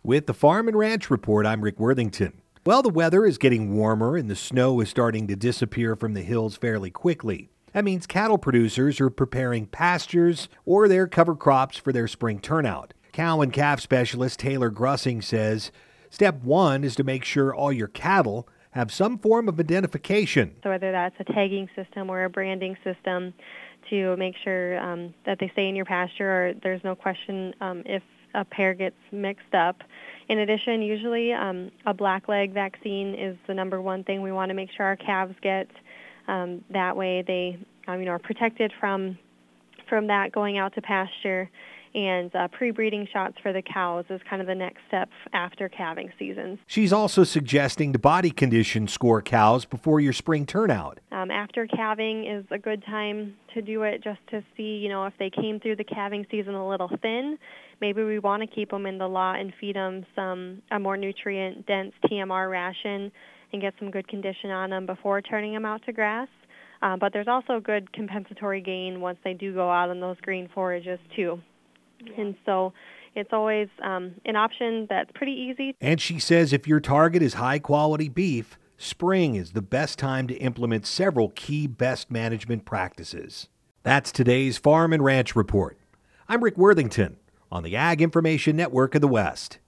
With the Farm and Ranch Report, I'm Rick Worthington. Well, the weather is getting warmer and the snow is starting to disappear from the hills fairly quickly. That means cattle producers are preparing pastures or their cover crops for their spring turnout. Cow and calf specialist Taylor Grussing says step one is to make sure all your cattle have some form of identification. So whether that's a tagging system or a branding system to make sure that they stay in your pasture or there's no question if a pair gets mixed up. In addition, usually a blackleg vaccine is the number one thing we want to make sure our calves get. That way they are protected from that going out to pasture. And pre-breeding shots for the cows is kind of the next step after calving seasons. She's also suggesting to body condition score cows before your spring turnout. After calving is a good time to do it just to see, if they came through the calving season a little thin. Maybe we want to keep them in the lot and feed them a more nutrient-dense TMR ration and get some good condition on them before turning them out to grass. But there's also good compensatory gain once they do go out on those green forages too. And so it's always an option that's pretty easy. And she says if your target is high-quality beef, spring is the best time to implement several key best management practices. That's today's Farm and Ranch Report. I'm Rick Worthington on the Ag Information Network of the West.